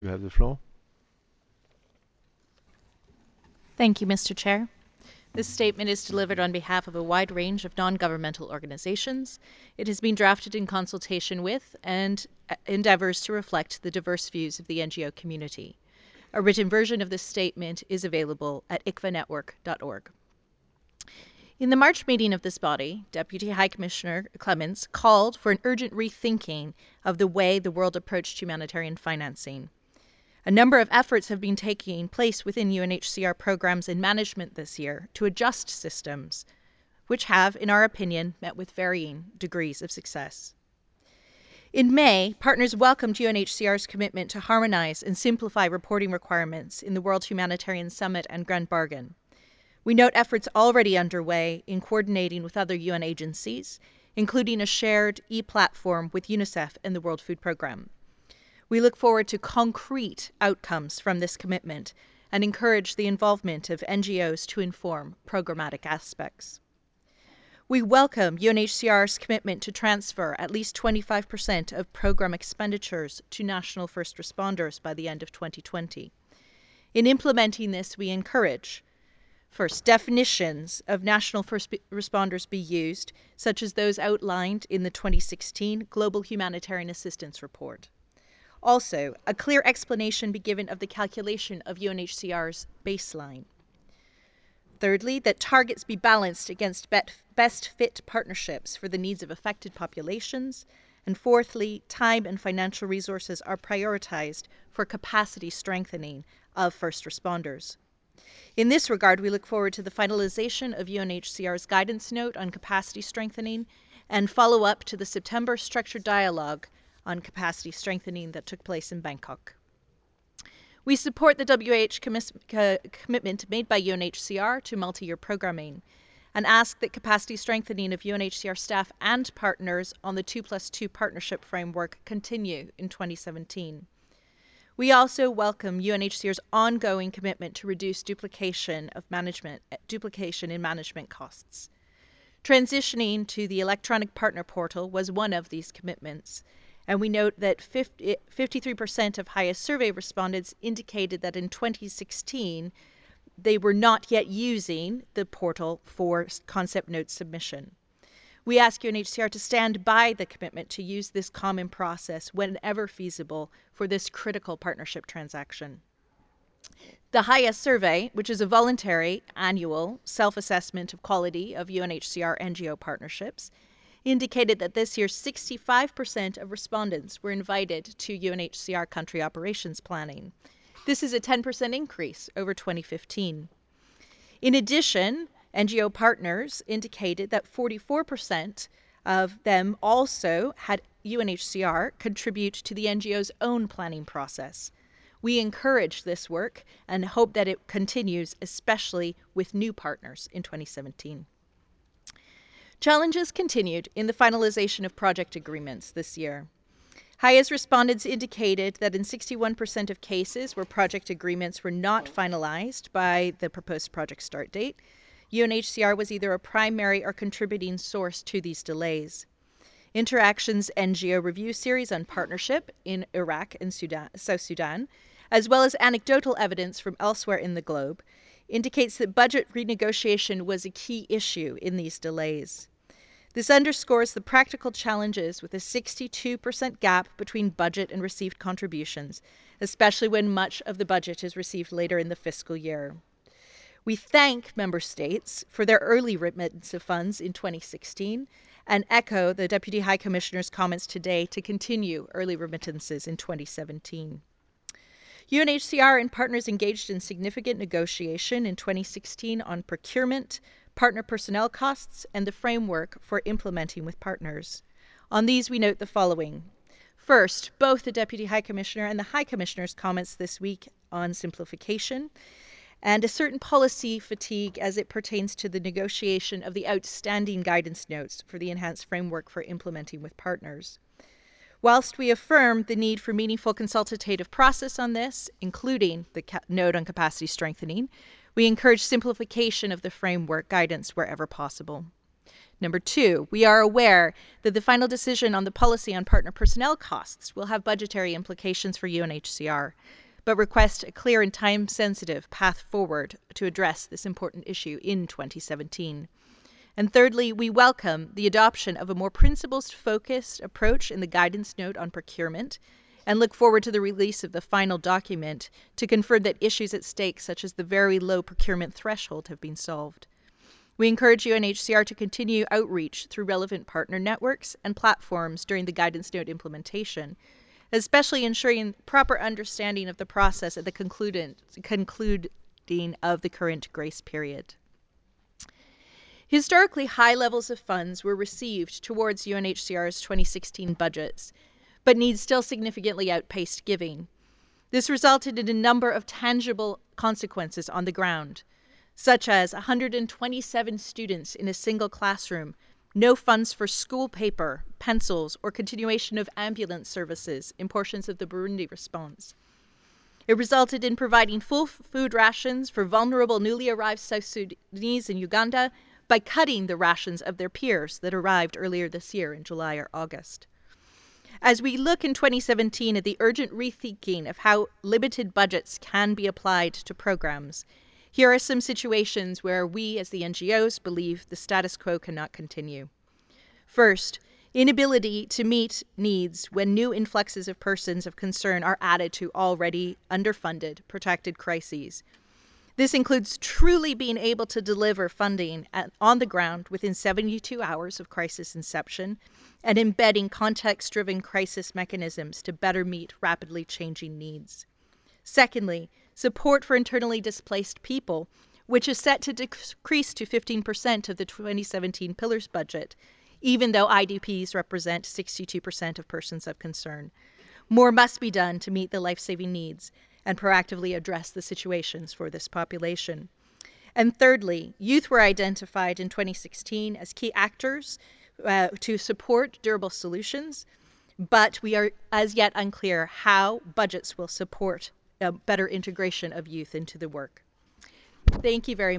You have the floor. Thank you, Mr. Chair. This statement is delivered on behalf of a wide range of non-governmental organizations. It has been drafted in consultation with and endeavors to reflect the diverse views of the NGO community. A written version of this statement is available at icvanetwork.org. In the March meeting of this body, Deputy High Commissioner Clements called for an urgent rethinking of the way the world approached humanitarian financing. A number of efforts have been taking place within UNHCR programs and management this year to adjust systems, which have, in our opinion, met with varying degrees of success. In May, partners welcomed UNHCR's commitment to harmonize and simplify reporting requirements in the World Humanitarian Summit and Grand Bargain. We note efforts already underway in coordinating with other UN agencies, including a shared e-platform with UNICEF and the World Food Programme. We look forward to concrete outcomes from this commitment and encourage the involvement of NGOs to inform programmatic aspects. We welcome UNHCR's commitment to transfer at least 25% of program expenditures to national first responders by the end of 2020. In implementing this, we encourage, first, definitions of national first responders be used, such as those outlined in the 2016 Global Humanitarian Assistance Report. Also, a clear explanation be given of the calculation of UNHCR's baseline. Thirdly, that targets be balanced against best fit partnerships for the needs of affected populations. And fourthly, time and financial resources are prioritized for capacity strengthening of first responders. In this regard, we look forward to the finalization of UNHCR's guidance note on capacity strengthening and follow up to the September structured dialogue on capacity strengthening that took place in Bangkok. We support the commitment made by UNHCR to multi-year programming and ask that capacity strengthening of UNHCR staff and partners on the 2+2 partnership framework continue in 2017. We also welcome UNHCR's ongoing commitment to reduce duplication in management costs. Transitioning to the electronic partner portal was one of these commitments, and we note that 53% of highest survey respondents indicated that in 2016 they were not yet using the portal for concept note submission. We ask UNHCR to stand by the commitment to use this common process whenever feasible for this critical partnership transaction. The highest survey, which is a voluntary annual self-assessment of quality of UNHCR NGO partnerships, indicated that this year 65% of respondents were invited to UNHCR country operations planning. This is a 10% increase over 2015. In addition, NGO partners indicated that 44% of them also had UNHCR contribute to the NGO's own planning process. We encourage this work and hope that it continues, especially with new partners in 2017. Challenges continued in the finalization of project agreements this year. Highest respondents indicated that in 61% of cases where project agreements were not finalized by the proposed project start date, UNHCR was either a primary or contributing source to these delays. Interactions NGO review series on partnership in Iraq and South Sudan, as well as anecdotal evidence from elsewhere in the globe, indicates that budget renegotiation was a key issue in these delays. This underscores the practical challenges with a 62% gap between budget and received contributions, especially when much of the budget is received later in the fiscal year. We thank member states for their early remittance of funds in 2016 and echo the Deputy High Commissioner's comments today to continue early remittances in 2017. UNHCR and partners engaged in significant negotiation in 2016 on procurement, partner personnel costs, and the framework for implementing with partners. On these, we note the following. First, both the Deputy High Commissioner and the High Commissioner's comments this week on simplification and a certain policy fatigue as it pertains to the negotiation of the outstanding guidance notes for the enhanced framework for implementing with partners. Whilst we affirm the need for meaningful consultative process on this, including the note on capacity strengthening, we encourage simplification of the framework guidance wherever possible. Number 2, we are aware that the final decision on the policy on partner personnel costs will have budgetary implications for UNHCR, but request a clear and time-sensitive path forward to address this important issue in 2017. And thirdly, we welcome the adoption of a more principles-focused approach in the guidance note on procurement and look forward to the release of the final document to confirm that issues at stake, such as the very low procurement threshold, have been solved. We encourage UNHCR to continue outreach through relevant partner networks and platforms during the guidance note implementation, especially ensuring proper understanding of the process at the concluding of the current grace period. Historically high levels of funds were received towards UNHCR's 2016 budgets, but needs still significantly outpaced giving. This resulted in a number of tangible consequences on the ground, such as 127 students in a single classroom, no funds for school paper, pencils, or continuation of ambulance services in portions of the Burundi response. It resulted in providing full food rations for vulnerable newly arrived South Sudanese in Uganda by cutting the rations of their peers that arrived earlier this year in July or August. As we look in 2017 at the urgent rethinking of how limited budgets can be applied to programs, here are some situations where we as the NGOs believe the status quo cannot continue. First, inability to meet needs when new influxes of persons of concern are added to already underfunded, protected crises. This includes truly being able to deliver funding on the ground within 72 hours of crisis inception and embedding context-driven crisis mechanisms to better meet rapidly changing needs. Secondly, support for internally displaced people, which is set to decrease to 15% of the 2017 Pillars budget, even though IDPs represent 62% of persons of concern. More must be done to meet the life-saving needs and proactively address the situations for this population. And thirdly, youth were identified in 2016 as key actors to support durable solutions, but we are as yet unclear how budgets will support a better integration of youth into the work. Thank you very much.